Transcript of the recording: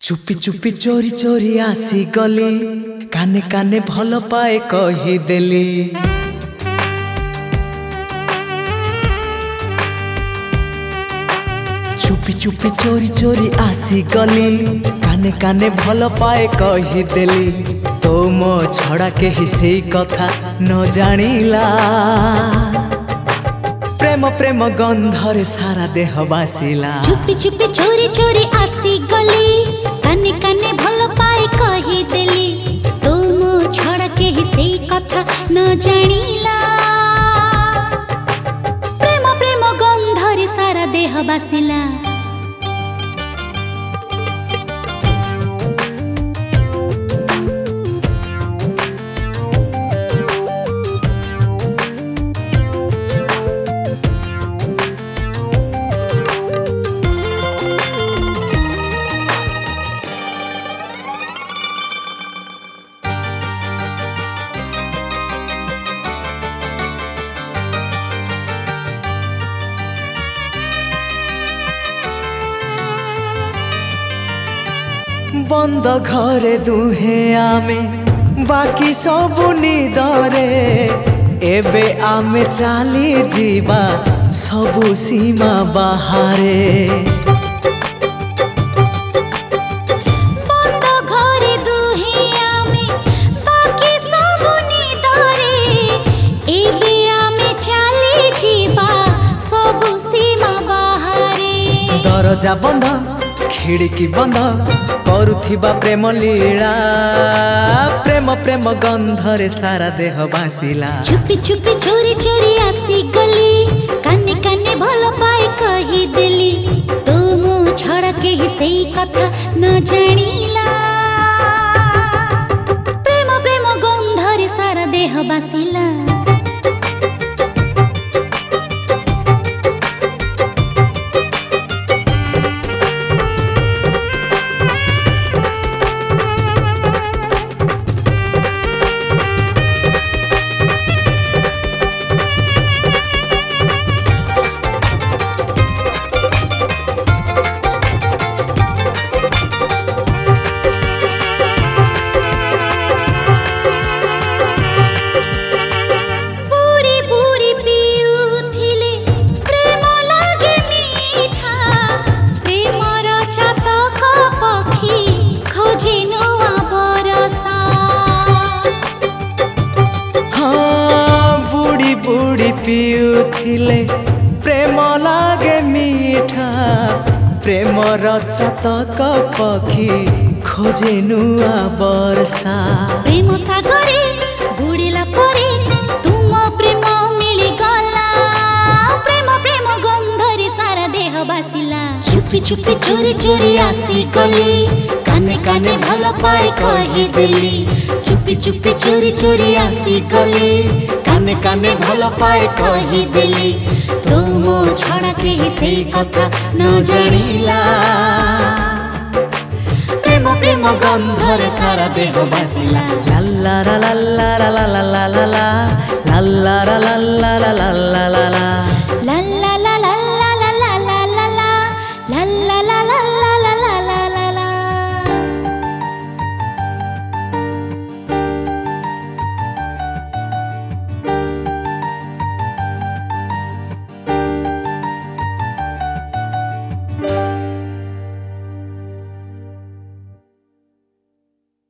चुपी चुपी चोरी चोरी आसी गली काने काने भल पाए कही देली। चुपी चुपी चोरी चोरी आसी गली काने काने भल पाए कही देली। तो मो छड़ा केही सेई कथा न जानिला। प्रेम प्रेम गंधरे सारा देह बासिला। चुपी चुपी चोरी चोरी आसी गली काने काने भल पाए कही देली। तो मो छड़ा केही सेई कथा न जानिला। प्रेम प्रेम गंधरे सारा देह बासिला। बंद घरे दुहे आमे बाकी सबु निदरे। एबे आमे चाली जीवा सबु सीमा बाहारे। बंद घरे दुहे आमे बाकी सबु निदरे। एबे आमे चाली जीवा सबु सीमा बाहारे। दरजा बंद खिड़की बंद करुथिबा प्रेम लीला। प्रेम प्रेम गंधरे सारा देह बासिला। चुपी चुपी चोरी चोरी आसी गली काने काने भल पाए कही देली। तो मो छड़ा केही सेई कथा न जानिला। प्रेम प्रेम गंधरे सारा देह बासिला। पियुथिले प्रेम लागे मीठा। प्रेम रचतक पक्षी खोजे नुआ वर्षा। प्रेम सागरे बुड़िला परे तुम प्रेम मिली गला। प्रेम प्रेम गंधरे सारा देह बासिला। चुपी चुपी चोरी चोरी आसी गली काने काने भल पाए कही देली। चुपी चुपी चोरी चोरी आसी गली काने काने भल पाए कही देली। तो मो छड़ा केही सेई कथा न जानिला। प्रेम प्रेम गंधरे सारा देह बासिला। लाला ला ला ला ला ला ला ला ला ला ला ला ला ला ला ला ला ला।